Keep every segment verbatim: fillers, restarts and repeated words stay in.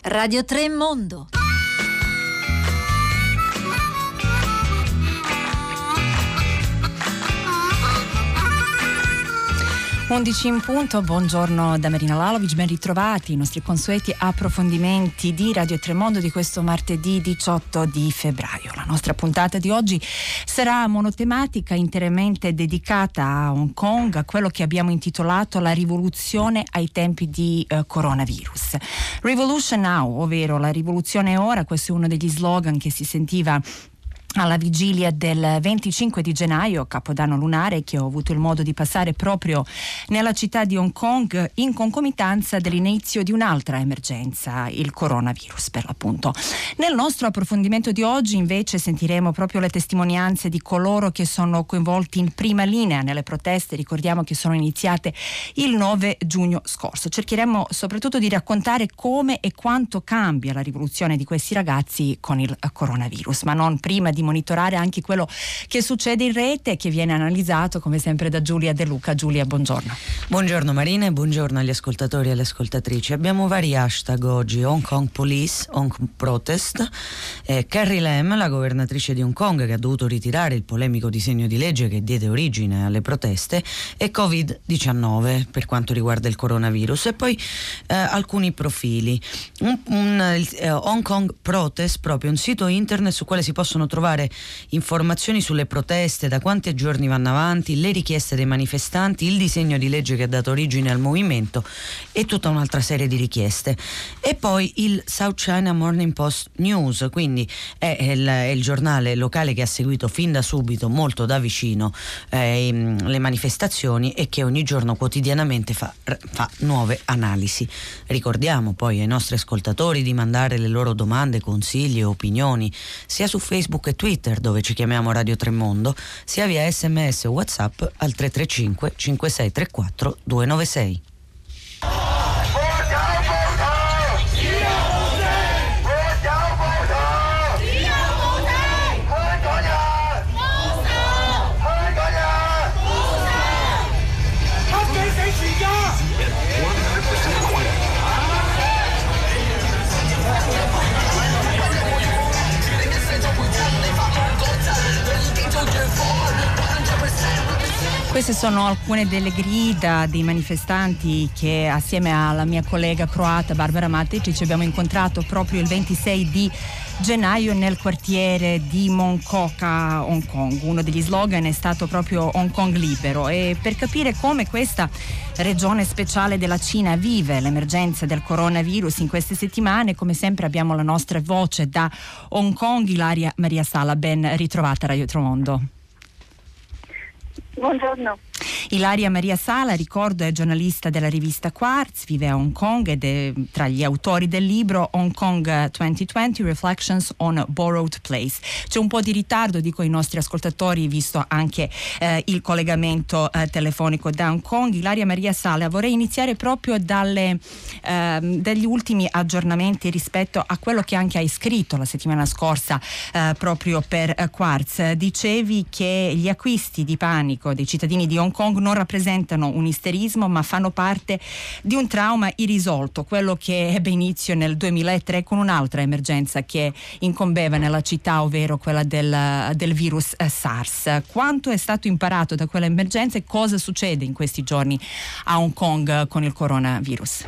Radio tre Mondo. undici in punto, buongiorno da Marina Lalovic, ben ritrovati i nostri consueti approfondimenti di Radio Tremondo di questo martedì diciotto di febbraio. La nostra puntata di oggi sarà monotematica, interamente dedicata a Hong Kong, a quello che abbiamo intitolato la rivoluzione ai tempi di eh, coronavirus. Revolution Now, ovvero la rivoluzione ora, questo è uno degli slogan che si sentiva alla vigilia del venticinque di gennaio, Capodanno lunare, che ho avuto il modo di passare proprio nella città di Hong Kong in concomitanza dell'inizio di un'altra emergenza, il coronavirus per l'appunto. Nel nostro approfondimento di oggi invece sentiremo proprio le testimonianze di coloro che sono coinvolti in prima linea nelle proteste, ricordiamo che sono iniziate il nove giugno scorso. Cercheremo soprattutto di raccontare come e quanto cambia la rivoluzione di questi ragazzi con il coronavirus, ma non prima di monitorare anche quello che succede in rete, che viene analizzato come sempre da Giulia De Luca. Giulia, buongiorno. Buongiorno Marina e buongiorno agli ascoltatori e alle ascoltatrici. Abbiamo vari hashtag oggi: Hong Kong Police, Hong Kong Protest, eh, Carrie Lam, la governatrice di Hong Kong che ha dovuto ritirare il polemico disegno di legge che diede origine alle proteste, e covid diciannove per quanto riguarda il coronavirus, e poi eh, alcuni profili. Un, un, il, eh, Hong Kong Protest, proprio un sito internet su quale si possono trovare informazioni sulle proteste, da quanti giorni vanno avanti, le richieste dei manifestanti, il disegno di legge che ha dato origine al movimento e tutta un'altra serie di richieste. E poi il South China Morning Post News, quindi è il, è il giornale locale che ha seguito fin da subito, molto da vicino, eh, le manifestazioni e che ogni giorno quotidianamente fa, fa nuove analisi. Ricordiamo poi ai nostri ascoltatori di mandare le loro domande, consigli e opinioni sia su Facebook e Twitter, dove ci chiamiamo Radio Tremondo, sia via sms o WhatsApp al tre tre cinque cinque sei tre quattro due nove sei. Queste sono alcune delle grida dei manifestanti che assieme alla mia collega croata Barbara Matic ci abbiamo incontrato proprio il ventisei di gennaio nel quartiere di Mong Kok a Hong Kong. Uno degli slogan è stato proprio Hong Kong libero, e per capire come questa regione speciale della Cina vive l'emergenza del coronavirus in queste settimane, come sempre abbiamo la nostra voce da Hong Kong, Ilaria Maria Sala. Ben ritrovata Radio Tremondo. Buongiorno. Ilaria Maria Sala, ricordo, è giornalista della rivista Quartz, vive a Hong Kong ed è tra gli autori del libro Hong Kong duemilaventi Reflections on Borrowed Place. C'è un po' di ritardo, dico ai nostri ascoltatori, visto anche eh, il collegamento eh, telefonico da Hong Kong. Ilaria Maria Sala, vorrei iniziare proprio dalle, eh, dagli ultimi aggiornamenti rispetto a quello che anche hai scritto la settimana scorsa eh, proprio per eh, Quartz. Dicevi che gli acquisti di panico dei cittadini di Hong Kong non rappresentano un isterismo, ma fanno parte di un trauma irrisolto, quello che ebbe inizio nel duemilatré con un'altra emergenza che incombeva nella città, ovvero quella del, del virus SARS. Quanto è stato imparato da quella emergenza e cosa succede in questi giorni a Hong Kong con il coronavirus?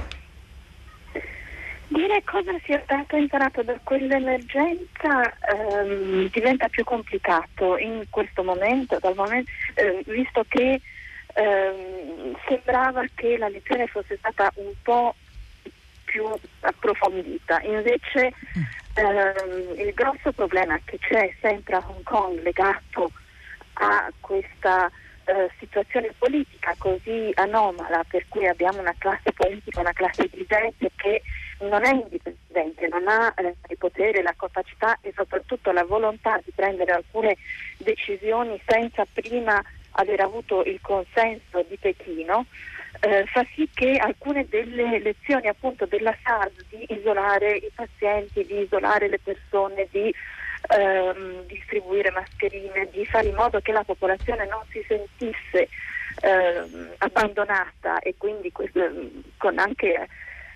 Dire cosa sia stato imparato da quell'emergenza ehm, diventa più complicato in questo momento, dal momento eh, visto che ehm, sembrava che la lezione fosse stata un po' più approfondita. Invece ehm, il grosso problema che c'è sempre a Hong Kong legato a questa eh, situazione politica così anomala, per cui abbiamo una classe politica, una classe dirigente che non è indipendente, non ha eh, il potere, la capacità e soprattutto la volontà di prendere alcune decisioni senza prima aver avuto il consenso di Pechino, eh, fa sì che alcune delle lezioni appunto della SARS, di isolare i pazienti, di isolare le persone, di ehm, distribuire mascherine, di fare in modo che la popolazione non si sentisse eh, abbandonata e quindi questo, con anche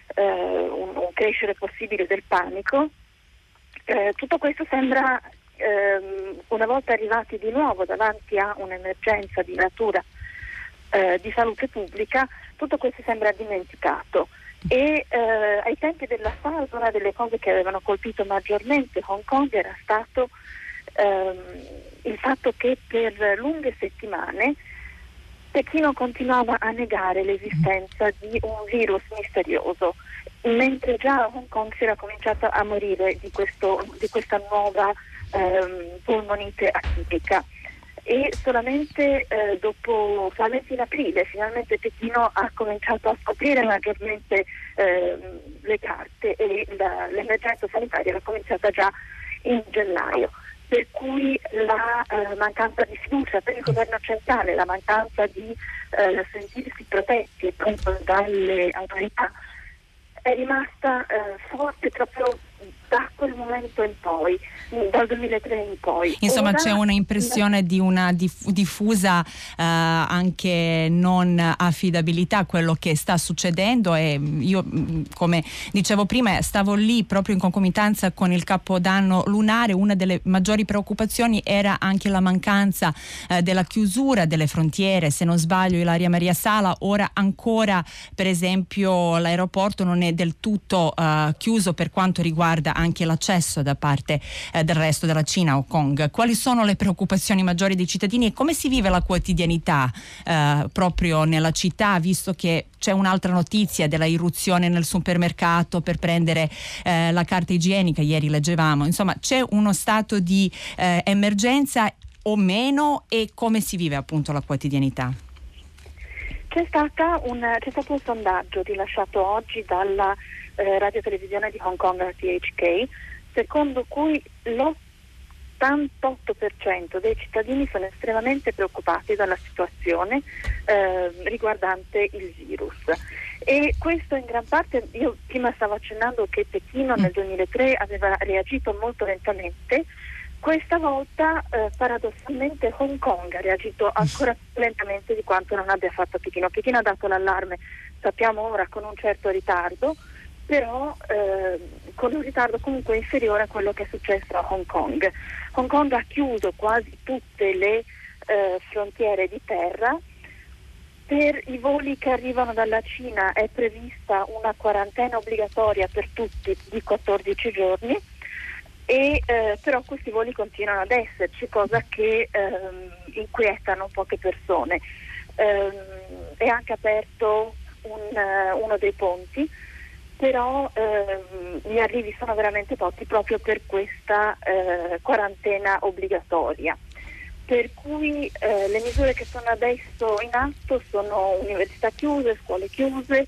eh, un, un crescere possibile del panico. Eh, tutto questo sembra, ehm, una volta arrivati di nuovo davanti a un'emergenza di natura eh, di salute pubblica, tutto questo sembra dimenticato. E eh, ai tempi dell'assalto una delle cose che avevano colpito maggiormente Hong Kong era stato ehm, il fatto che per lunghe settimane Pechino continuava a negare l'esistenza di un virus misterioso, mentre già a Hong Kong si era cominciato a morire di, questo, di questa nuova ehm, polmonite atipica. E solamente eh, dopo, solamente in aprile, finalmente Pechino ha cominciato a scoprire maggiormente eh, le carte e la, l'emergenza sanitaria era cominciata già in gennaio. Per cui la eh, mancanza di fiducia per il governo centrale, la mancanza di eh, sentirsi protetti appunto dalle autorità è rimasta eh, forte proprio da quel momento in poi, dal duemilatré in poi. Insomma, Ora, c'è una impressione di una diff- diffusa eh, anche non affidabilità a quello che sta succedendo, e io, come dicevo prima, stavo lì proprio in concomitanza con il Capodanno lunare. Una delle maggiori preoccupazioni era anche la mancanza eh, della chiusura delle frontiere. Se non sbaglio, Ilaria Maria Sala, ora ancora per esempio l'aeroporto non è del tutto eh, chiuso per quanto riguarda anche l'accesso da parte eh, del resto della Cina a Hong Kong. Quali sono le preoccupazioni maggiori dei cittadini e come si vive la quotidianità eh, proprio nella città, visto che c'è un'altra notizia della irruzione nel supermercato per prendere eh, la carta igienica, ieri leggevamo. Insomma, c'è uno stato di eh, emergenza o meno, e come si vive appunto la quotidianità? C'è, stata un, c'è stato un sondaggio rilasciato oggi dalla eh, radio televisione di Hong Kong R T H K, secondo cui l'ottantotto per cento dei cittadini sono estremamente preoccupati dalla situazione eh, riguardante il virus. E questo in gran parte, io prima stavo accennando che Pechino nel duemilatré aveva reagito molto lentamente. Questa volta eh, paradossalmente Hong Kong ha reagito ancora più lentamente di quanto non abbia fatto Pechino. Pechino ha dato l'allarme, sappiamo ora, con un certo ritardo, però eh, con un ritardo comunque inferiore a quello che è successo a Hong Kong. Hong Kong ha chiuso quasi tutte le eh, frontiere di terra. Per i voli che arrivano dalla Cina è prevista una quarantena obbligatoria per tutti di quattordici giorni. E eh, però questi voli continuano ad esserci, cosa che ehm, inquietano poche persone. Ehm, è anche aperto un, uh, uno dei ponti, però ehm, gli arrivi sono veramente pochi proprio per questa eh, quarantena obbligatoria. Per cui eh, le misure che sono adesso in atto sono università chiuse, scuole chiuse.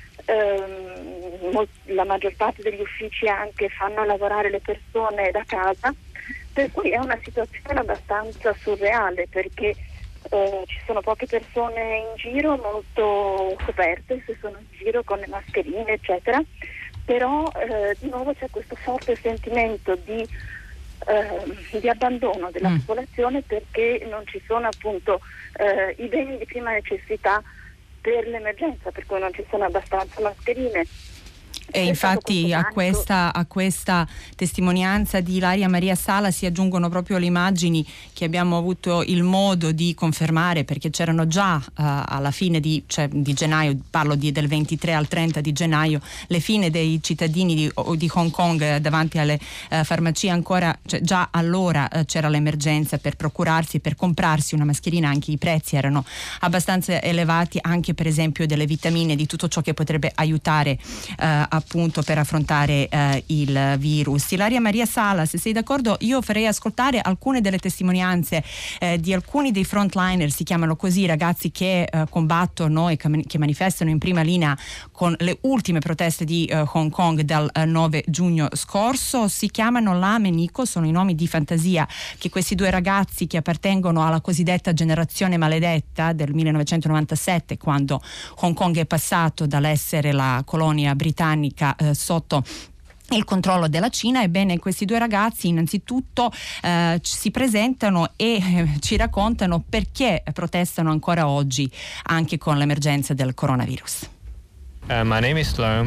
Uh, la maggior parte degli uffici anche fanno lavorare le persone da casa, per cui è una situazione abbastanza surreale, perché uh, ci sono poche persone in giro, molto coperte se sono in giro con le mascherine eccetera, però uh, di nuovo c'è questo forte sentimento di, uh, di abbandono della mm. popolazione, perché non ci sono appunto uh, i beni di prima necessità per l'emergenza, per cui non ci sono abbastanza mascherine. E infatti a questa, a questa testimonianza di Ilaria Maria Sala si aggiungono proprio le immagini che abbiamo avuto il modo di confermare, perché c'erano già uh, alla fine di, cioè, di gennaio, parlo di, del ventitré al trenta di gennaio, le fine dei cittadini di, di Hong Kong eh, davanti alle uh, farmacie. Ancora, cioè, già allora uh, c'era l'emergenza per procurarsi, per comprarsi una mascherina. Anche i prezzi erano abbastanza elevati, anche per esempio delle vitamine, di tutto ciò che potrebbe aiutare uh, appunto per affrontare eh, il virus. Ilaria Maria Sala, se sei d'accordo, io farei ascoltare alcune delle testimonianze eh, di alcuni dei frontliner, si chiamano così, ragazzi che eh, combattono e che manifestano in prima linea con le ultime proteste di eh, Hong Kong dal eh, nove giugno scorso. Si chiamano Lam e Nico, sono i nomi di fantasia che questi due ragazzi, che appartengono alla cosiddetta generazione maledetta del millenovecentonovantasette, quando Hong Kong è passato dall'essere la colonia britannica Eh, sotto il controllo della Cina. Ebbene, questi due ragazzi innanzitutto eh, si presentano e eh, ci raccontano perché protestano ancora oggi anche con l'emergenza del coronavirus. Uh, my name is Sloan.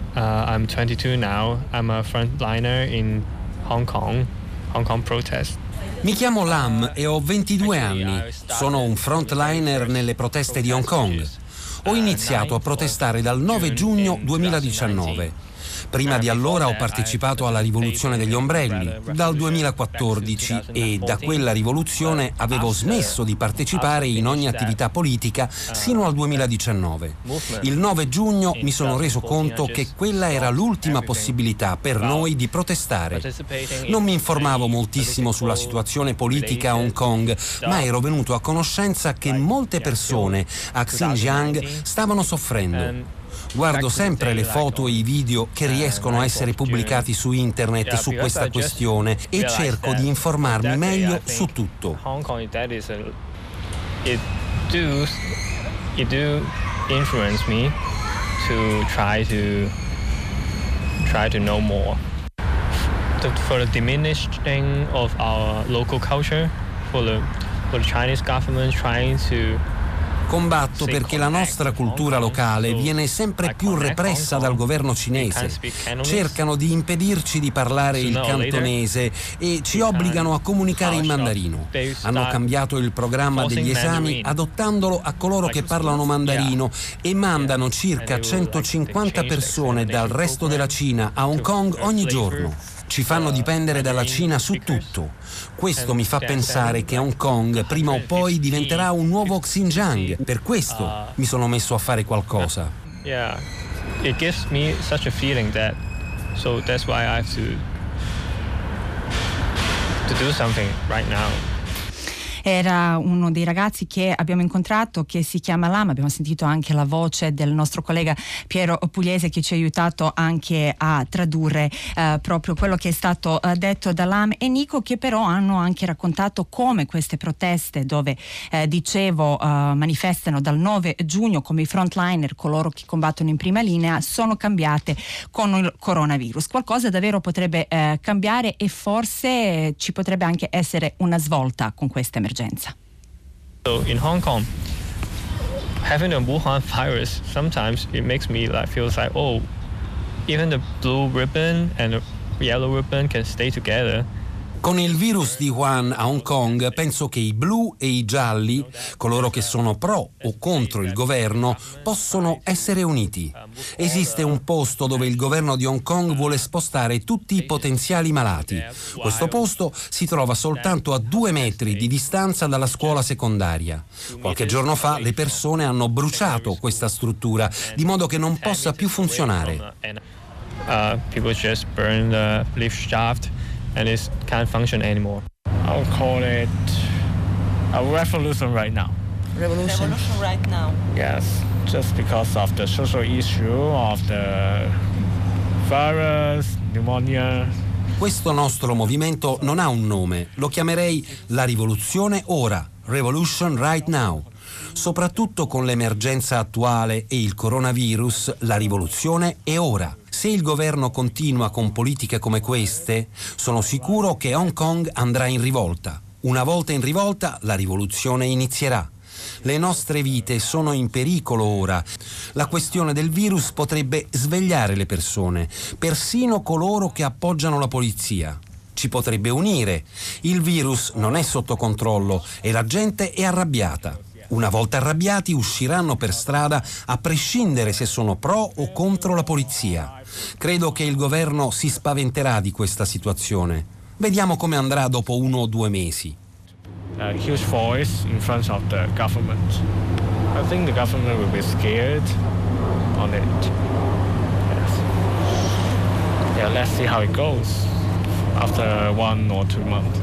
Uh, I'm twenty-two now. I'm a frontliner in Hong Kong, Hong Kong protest. Mi chiamo Lam e ho ventidue anni. Sono un frontliner nelle proteste di Hong Kong. Ho iniziato a protestare dal nove giugno duemiladiciannove. Prima di allora ho partecipato alla rivoluzione degli ombrelli dal duemilaquattordici e da quella rivoluzione avevo smesso di partecipare in ogni attività politica sino al duemiladiciannove. Il nove giugno mi sono reso conto che quella era l'ultima possibilità per noi di protestare. Non mi informavo moltissimo sulla situazione politica a Hong Kong, ma ero venuto a conoscenza che molte persone a Xinjiang stavano soffrendo. Guardo sempre le foto e i video che riescono a essere pubblicati su internet su questa questione e cerco di informarmi meglio su tutto. Hong Kong, that is a, it do it do influence me to try to try to know more. To, for the diminishing of our local culture, for the for the Chinese government trying to Combatto perché la nostra cultura locale viene sempre più repressa dal governo cinese. Cercano di impedirci di parlare il cantonese e ci obbligano a comunicare in mandarino. Hanno cambiato il programma degli esami adottandolo a coloro che parlano mandarino e mandano circa centocinquanta persone dal resto della Cina a Hong Kong ogni giorno. Ci fanno dipendere dalla Cina su tutto. Questo mi fa pensare che Hong Kong prima o poi diventerà un nuovo Xinjiang. Per questo mi sono messo a fare qualcosa. Yeah, it gives me such a feeling that, so that's why I have to to do something right now. Era uno dei ragazzi che abbiamo incontrato, che si chiama Lam. Abbiamo sentito anche la voce del nostro collega Piero Pugliese, che ci ha aiutato anche a tradurre eh, proprio quello che è stato eh, detto da Lam e Nico, che però hanno anche raccontato come queste proteste, dove eh, dicevo eh, manifestano dal nove giugno come i frontliner, coloro che combattono in prima linea, sono cambiate con il coronavirus. Qualcosa davvero potrebbe eh, cambiare e forse ci potrebbe anche essere una svolta con questa emergenza. So in Hong Kong, having the Wuhan virus, sometimes it makes me like feels like, oh, even the blue ribbon and the yellow ribbon can stay together. Con il virus di Wuhan a Hong Kong penso che i blu e i gialli, coloro che sono pro o contro il governo, possono essere uniti. Esiste un posto dove il governo di Hong Kong vuole spostare tutti i potenziali malati. Questo posto si trova soltanto a due metri di distanza dalla scuola secondaria. Qualche giorno fa le persone hanno bruciato questa struttura di modo che non possa più funzionare. Uh, people just burn the lift shaft. And it can't function anymore. I would call it a revolution right now. Revolution. Revolution right now. Yes, just because of the social issue of the virus, pneumonia. Questo nostro movimento non ha un nome, lo chiamerei la rivoluzione ora, Revolution right now. Soprattutto con l'emergenza attuale e il coronavirus, la rivoluzione è ora. Se il governo continua con politiche come queste, sono sicuro che Hong Kong andrà in rivolta. Una volta in rivolta, la rivoluzione inizierà. Le nostre vite sono in pericolo ora. La questione del virus potrebbe svegliare le persone, persino coloro che appoggiano la polizia. Ci potrebbe unire. Il virus non è sotto controllo e la gente è arrabbiata. Una volta arrabbiati usciranno per strada a prescindere se sono pro o contro la polizia. Credo che il governo si spaventerà di questa situazione. Vediamo come andrà dopo uno o due mesi. A huge voice in front of the government. I think the government will be scared on it. Yes. Yeah, let's see how it goes after one or two months.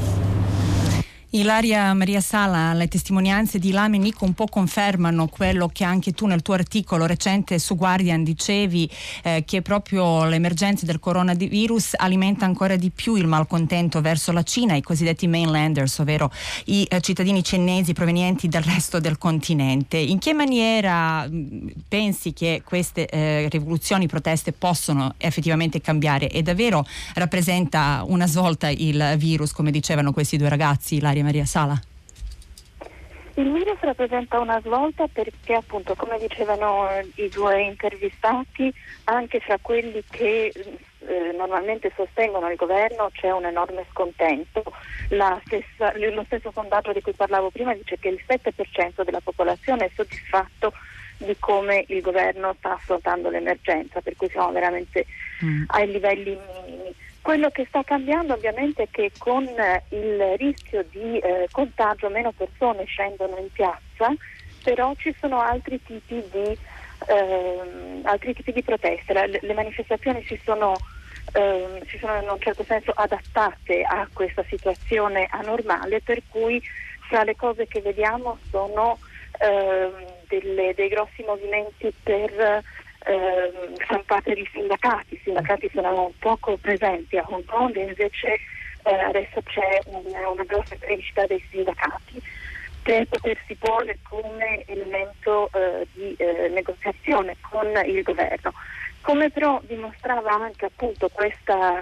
Ilaria Maria Sala, le testimonianze di Lam e Nico un po' confermano quello che anche tu nel tuo articolo recente su Guardian dicevi, eh, che proprio l'emergenza del coronavirus alimenta ancora di più il malcontento verso la Cina, i cosiddetti mainlanders, ovvero i eh, cittadini cinesi provenienti dal resto del continente. In che maniera mh, pensi che queste eh, rivoluzioni, proteste possono effettivamente cambiare e davvero rappresenta una svolta il virus, come dicevano questi due ragazzi, Ilaria Maria Sala? Il virus rappresenta una svolta perché, appunto, come dicevano i due intervistati, anche fra quelli che eh, normalmente sostengono il governo c'è un enorme scontento. La stessa, lo stesso sondaggio di cui parlavo prima dice che il sette per cento della popolazione è soddisfatto di come il governo sta affrontando l'emergenza, per cui siamo veramente mm. ai livelli minimi. Quello che sta cambiando ovviamente è che con il rischio di eh, contagio meno persone scendono in piazza, però ci sono altri tipi di, eh, altri tipi di proteste. Le, le manifestazioni si sono, eh, si sono in un certo senso adattate a questa situazione anormale, per cui fra le cose che vediamo sono eh, delle, dei grossi movimenti per Eh, stampate di sindacati. I sindacati sono poco presenti a Hong Kong, invece eh, adesso c'è una, una grossa crescita dei sindacati per potersi porre come elemento eh, di eh, negoziazione con il governo. Come però dimostrava anche appunto questa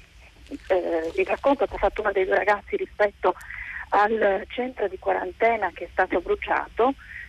eh, il racconto che ha fatto uno dei due ragazzi rispetto al centro di quarantena che è stato bruciato,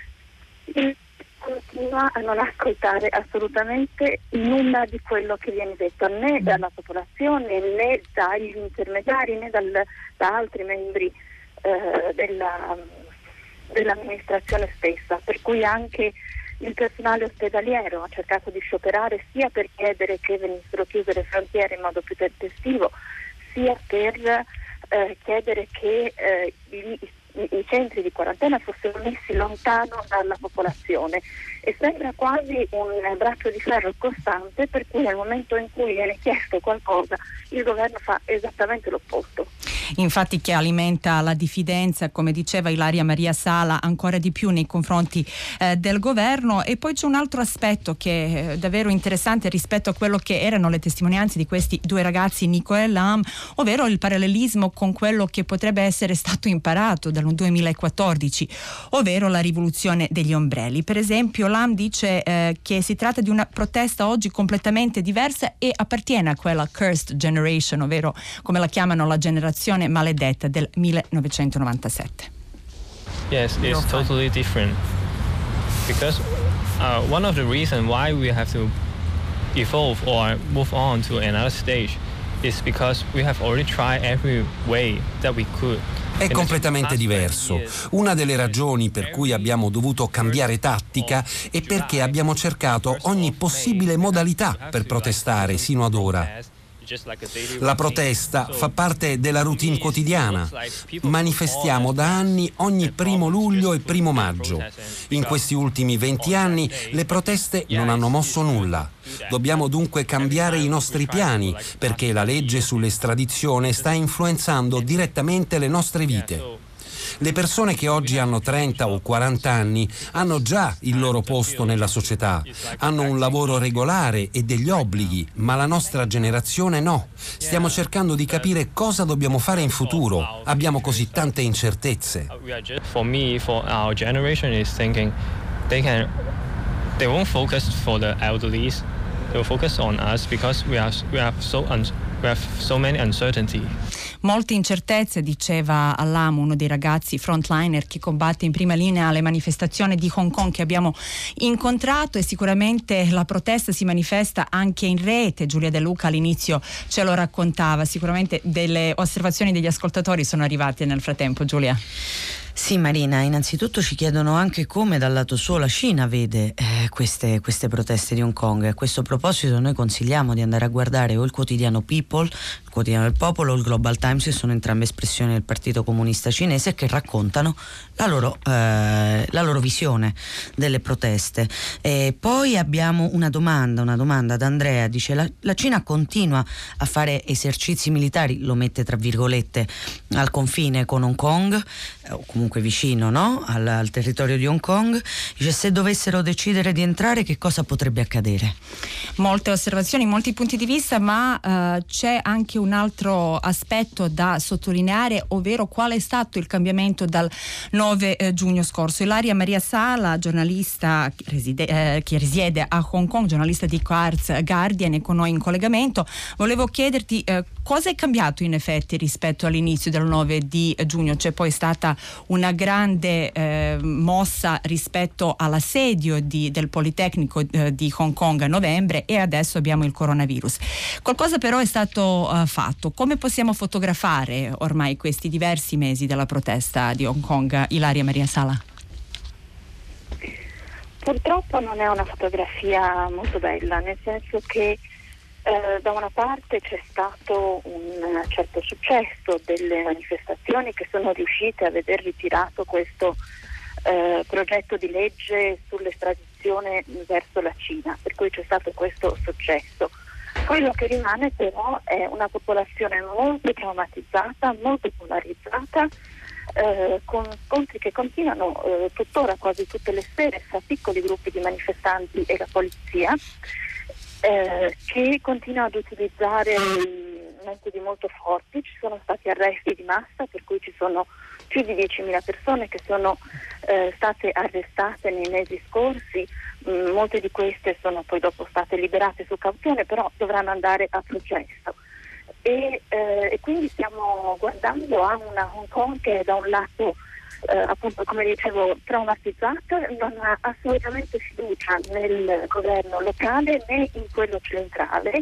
il continua a non ascoltare assolutamente nulla di quello che viene detto, né dalla popolazione né dagli intermediari né dal, da altri membri eh, della, dell'amministrazione stessa, per cui anche il personale ospedaliero ha cercato di scioperare sia per chiedere che venissero chiuse le frontiere in modo più tempestivo, sia per eh, chiedere che eh, i, i centri di quarantena fossero messi lontano dalla popolazione, e sembra quasi un braccio di ferro costante, per cui nel momento in cui viene chiesto qualcosa il governo fa esattamente l'opposto. Infatti, che alimenta la diffidenza, come diceva Ilaria Maria Sala, ancora di più nei confronti eh, del governo. E poi c'è un altro aspetto che è davvero interessante rispetto a quello che erano le testimonianze di questi due ragazzi, Nico e Lam, ovvero il parallelismo con quello che potrebbe essere stato imparato dal duemilaquattordici, ovvero la rivoluzione degli ombrelli. Per esempio, Lam dice eh, che si tratta di una protesta oggi completamente diversa e appartiene a quella cursed generation, ovvero come la chiamano la generazione maledetta del millenovecentonovantasette. Yes, it's totally different because uh, one of the reasons why we have to evolve or move on to another stage is because we have already tried every way that we could. È completamente diverso. Una delle ragioni per cui abbiamo dovuto cambiare tattica è perché abbiamo cercato ogni possibile modalità per protestare sino ad ora. La protesta fa parte della routine quotidiana. Manifestiamo da anni ogni primo luglio e primo maggio. In questi ultimi venti anni le proteste non hanno mosso nulla. Dobbiamo dunque cambiare i nostri piani, perché la legge sull'estradizione sta influenzando direttamente le nostre vite. Le persone che oggi hanno trenta o quaranta anni hanno già il loro posto nella società, hanno un lavoro regolare e degli obblighi, ma la nostra generazione no. Stiamo cercando di capire cosa dobbiamo fare in futuro. Abbiamo così tante incertezze. For me, for our generation is thinking they can they won't focus for the elderlies. They will focus on us because we are we have so un, we have so many uncertainty. Molte incertezze, diceva Lam, uno dei ragazzi frontliner che combatte in prima linea alle manifestazioni di Hong Kong che abbiamo incontrato, e sicuramente la protesta si manifesta anche in rete. Giulia De Luca all'inizio ce lo raccontava, sicuramente delle osservazioni degli ascoltatori sono arrivate nel frattempo. Giulia. Sì, Marina, innanzitutto ci chiedono anche come dal lato suo la Cina vede eh, queste, queste proteste di Hong Kong. A questo proposito noi consigliamo di andare a guardare o il quotidiano People, il quotidiano del popolo, o il Global Times, che sono entrambe espressioni del Partito Comunista Cinese, che raccontano la loro, eh, la loro visione delle proteste. E poi abbiamo una domanda, una domanda da Andrea, dice la, la Cina continua a fare esercizi militari, lo mette tra virgolette, al confine con Hong Kong, o comunque vicino, no? al, al territorio di Hong Kong. Dice, se dovessero decidere di entrare, che cosa potrebbe accadere? molte osservazioni, molti punti di vista, ma eh, c'è anche un altro aspetto da sottolineare, ovvero qual è stato il cambiamento dal nove eh, giugno scorso. Ilaria Maria Sala, giornalista che risiede, eh, che risiede a Hong Kong, giornalista di Quartz Guardian, è con noi in collegamento. Volevo chiederti eh, cosa è cambiato in effetti rispetto all'inizio del nove di giugno. C'è poi stata una grande eh, mossa rispetto all'assedio di, del Politecnico eh, di Hong Kong a novembre, e adesso abbiamo il coronavirus. Qualcosa però è stato uh, fatto. Come possiamo fotografare ormai questi diversi mesi della protesta di Hong Kong, Ilaria Maria Sala? Purtroppo non è una fotografia molto bella, nel senso che eh, da una parte c'è stato un certo successo delle manifestazioni che sono riuscite a veder ritirato questo eh, progetto di legge sull'estradizione verso la Cina, per cui c'è stato questo successo. Quello che rimane però è una popolazione molto traumatizzata, molto polarizzata, eh, con scontri che continuano eh, tuttora quasi tutte le sere fra piccoli gruppi di manifestanti e la polizia, eh, che continua ad utilizzare metodi molto forti. Ci sono stati arresti di massa, per cui ci sono più di diecimila persone che sono eh, state arrestate nei mesi scorsi. Mm, molte di queste sono poi dopo state liberate su cauzione, però dovranno andare a processo. E, eh, e quindi stiamo guardando a una Hong Kong che da un lato eh, appunto, come dicevo, traumatizzata, non ha assolutamente fiducia nel governo locale né in quello centrale,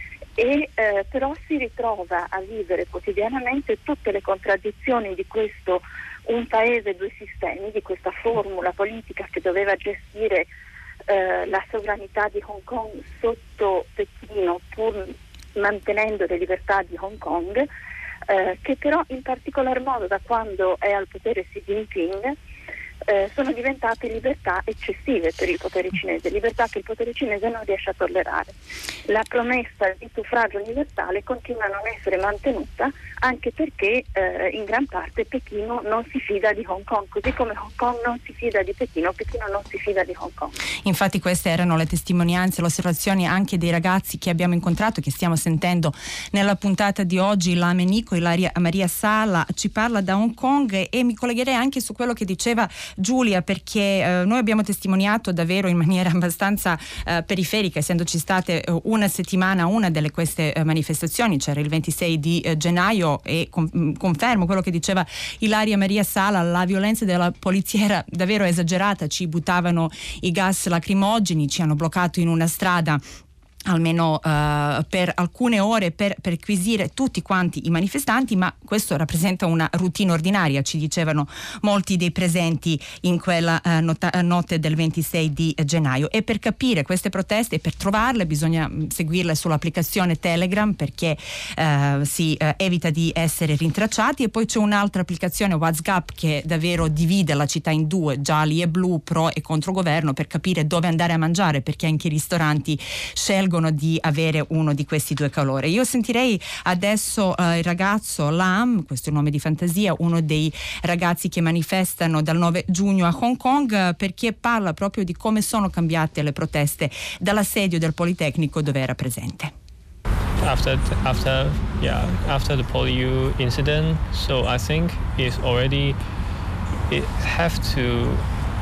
e eh, però si ritrova a vivere quotidianamente tutte le contraddizioni di questo un paese, due sistemi, di questa formula politica che doveva gestire eh, la sovranità di Hong Kong sotto Pechino, pur mantenendo le libertà di Hong Kong, eh, che però in particolar modo da quando è al potere Xi Jinping eh, sono diventate libertà eccessive per il potere cinese, libertà che il potere cinese non riesce a tollerare. La promessa di suffragio universale continua a non essere mantenuta, anche perché eh, in gran parte Pechino non si fida di Hong Kong, così come Hong Kong non si fida di Pechino, Pechino non si fida di Hong Kong. Infatti queste erano le testimonianze, le osservazioni anche dei ragazzi che abbiamo incontrato, che stiamo sentendo nella puntata di oggi. La Menico, Ilaria Maria Sala, ci parla da Hong Kong, e mi collegherei anche su quello che diceva Giulia, perché eh, noi abbiamo testimoniato davvero in maniera abbastanza eh, periferica, essendoci state eh, una settimana una delle queste eh, manifestazioni, c'era il ventisei di eh, gennaio, e con, confermo quello che diceva Ilaria Maria Sala, la violenza della polizia era davvero esagerata, ci buttavano i gas lacrimogeni, ci hanno bloccato in una strada almeno uh, per alcune ore per perquisire tutti quanti i manifestanti, ma questo rappresenta una routine ordinaria, ci dicevano molti dei presenti in quella uh, nota- notte del ventisei di gennaio. E per capire queste proteste, per trovarle, bisogna seguirle sull'applicazione Telegram, perché uh, si uh, evita di essere rintracciati. E poi c'è un'altra applicazione, WhatsApp, che davvero divide la città in due, gialli e blu, pro e contro governo, per capire dove andare a mangiare, perché anche i ristoranti scelgono di avere uno di questi due colori. Io sentirei adesso uh, il ragazzo Lam, questo è un nome di fantasia, uno dei ragazzi che manifestano dal nove giugno a Hong Kong, uh, perché parla proprio di come sono cambiate le proteste dall'assedio del Politecnico dove era presente. After after yeah after the PolyU incident, so I think it's already it have to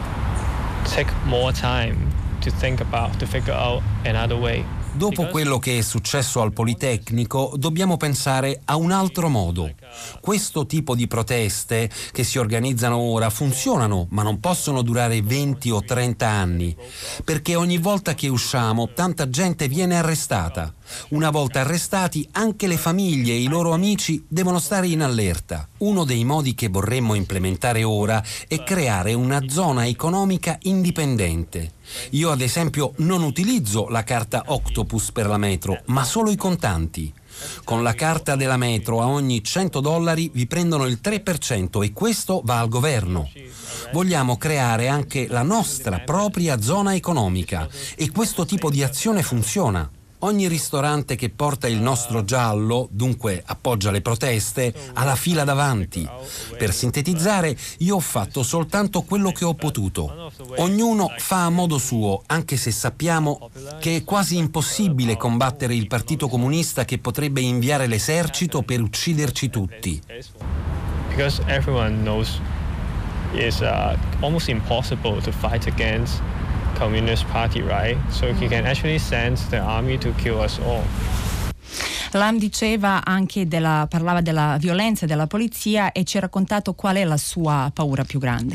take more time to think about to figure out another way. Dopo quello che è successo al Politecnico, dobbiamo pensare a un altro modo. Questo tipo di proteste che si organizzano ora funzionano, ma non possono durare venti o trenta anni, perché ogni volta che usciamo tanta gente viene arrestata. Una volta arrestati, anche le famiglie e i loro amici devono stare in allerta. Uno dei modi che vorremmo implementare ora è creare una zona economica indipendente. Io ad esempio non utilizzo la carta Octopus per la metro, ma solo i contanti. Con la carta della metro a ogni cento dollari vi prendono il tre per cento, e questo va al governo. Vogliamo creare anche la nostra propria zona economica, e questo tipo di azione funziona. Ogni ristorante che porta il nostro giallo, dunque appoggia le proteste, ha la fila davanti. Per sintetizzare, io ho fatto soltanto quello che ho potuto. Ognuno fa a modo suo, anche se sappiamo che è quasi impossibile combattere il Partito Comunista che potrebbe inviare l'esercito per ucciderci tutti. Because everyone knows it's uh, almost impossible to fight against Communist Party, right? So he can actually send the army to kill us all. Lam diceva anche della, parlava della violenza della polizia e ci ha raccontato qual è la sua paura più grande.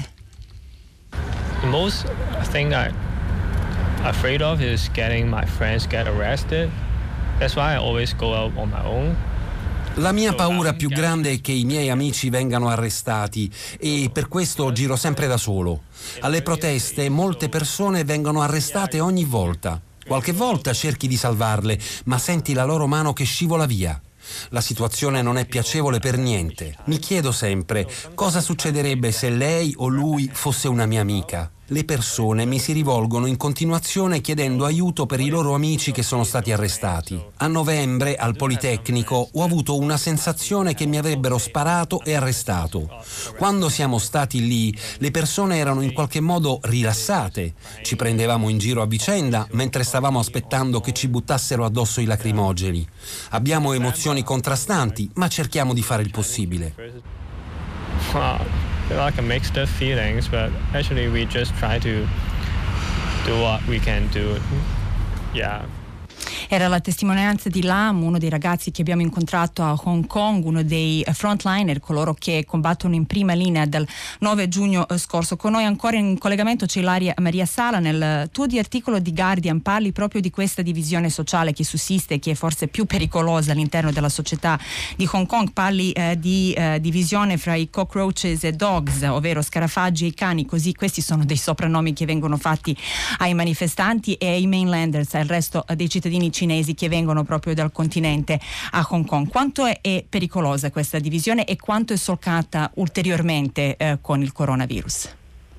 The most thing I'm afraid of is getting my friends get arrested. That's why I always go out on my own. La mia paura più grande è che i miei amici vengano arrestati e per questo giro sempre da solo. Alle proteste molte persone vengono arrestate ogni volta. Qualche volta cerchi di salvarle, ma senti la loro mano che scivola via. La situazione non è piacevole per niente. Mi chiedo sempre cosa succederebbe se lei o lui fosse una mia amica. Le persone mi si rivolgono in continuazione chiedendo aiuto per i loro amici che sono stati arrestati. A novembre, al Politecnico, ho avuto una sensazione che mi avrebbero sparato e arrestato. Quando siamo stati lì, le persone erano in qualche modo rilassate. Ci prendevamo in giro a vicenda mentre stavamo aspettando che ci buttassero addosso i lacrimogeni. Abbiamo emozioni contrastanti, ma cerchiamo di fare il possibile. Wow. Like a mixed feelings, but actually we just try to do what we can do. Yeah. Era la testimonianza di Lam, uno dei ragazzi che abbiamo incontrato a Hong Kong, uno dei frontliner, coloro che combattono in prima linea dal nove giugno scorso. Con noi ancora in collegamento c'è Ilaria Maria Sala. Nel tuo di articolo di Guardian parli proprio di questa divisione sociale che sussiste e che è forse più pericolosa all'interno della società di Hong Kong. Parli eh, di eh, divisione fra i cockroaches e dogs, ovvero scarafaggi e i cani, così questi sono dei soprannomi che vengono fatti ai manifestanti, e i mainlanders, il resto dei cittadini cinesi che vengono proprio dal continente a Hong Kong. Quanto è, è pericolosa questa divisione e quanto è solcata ulteriormente eh, con il coronavirus?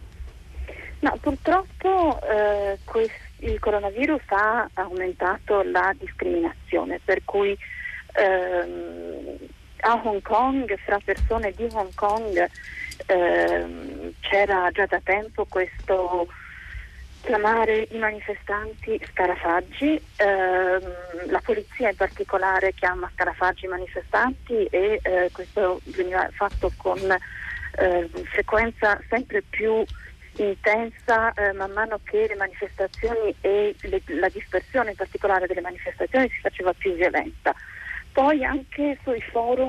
No, purtroppo eh, quest- il coronavirus ha aumentato la discriminazione, per cui ehm, a Hong Kong, fra persone di Hong Kong, ehm, c'era già da tempo questo chiamare i manifestanti scarafaggi, ehm, la polizia in particolare chiama scarafaggi i manifestanti e eh, questo veniva fatto con eh, frequenza sempre più intensa eh, man mano che le manifestazioni e le, la dispersione in particolare delle manifestazioni si faceva più violenta. Poi anche sui forum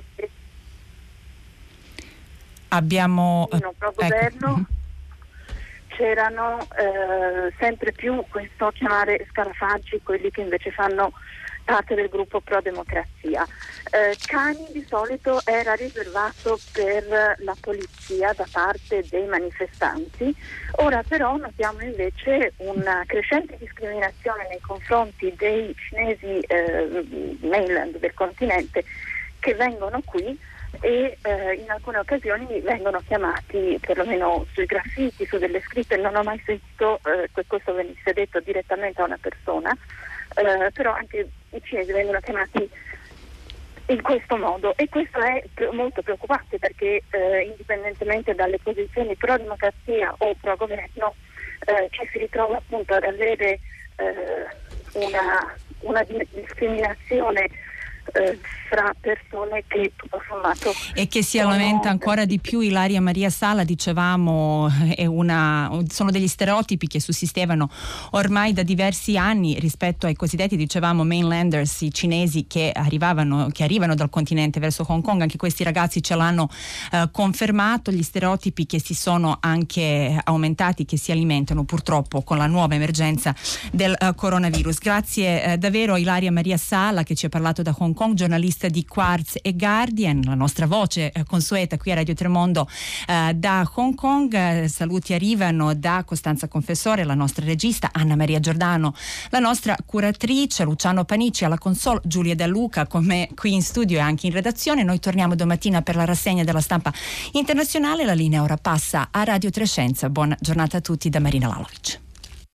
abbiamo no, pro governo ecco. C'erano eh, sempre più questo chiamare scarafaggi quelli che invece fanno parte del gruppo pro democrazia. Eh, cani di solito era riservato per la polizia da parte dei manifestanti, ora però notiamo invece una crescente discriminazione nei confronti dei cinesi eh, mainland del continente che vengono qui e eh, in alcune occasioni vengono chiamati, perlomeno sui graffiti, su delle scritte, non ho mai sentito eh, che questo venisse detto direttamente a una persona, eh, però anche i cinesi vengono chiamati in questo modo, e questo è molto preoccupante perché eh, indipendentemente dalle posizioni pro democrazia o pro governo eh, ci si ritrova appunto ad avere eh, una, una discriminazione Eh, fra persone che tutto sommato e che si aumenta ancora di più. Ilaria Maria Sala, dicevamo, è una, sono degli stereotipi che sussistevano ormai da diversi anni rispetto ai cosiddetti, dicevamo, mainlanders, i cinesi che arrivavano che arrivano dal continente verso Hong Kong. Anche questi ragazzi ce l'hanno eh, confermato, gli stereotipi che si sono anche aumentati, che si alimentano purtroppo con la nuova emergenza del eh, coronavirus. Grazie eh, davvero a Ilaria Maria Sala che ci ha parlato da Hong Kong, giornalista di Quartz e Guardian, la nostra voce eh, consueta qui a Radio Tremondo eh, da Hong Kong. Eh, saluti arrivano da Costanza Confessore, la nostra regista, Anna Maria Giordano, la nostra curatrice, Luciano Panici alla console, Giulia De Luca con me qui in studio e anche in redazione. Noi torniamo domattina per la rassegna della stampa internazionale. La linea ora passa a Radio Trescenza. Buona giornata a tutti da Marina Lalovic.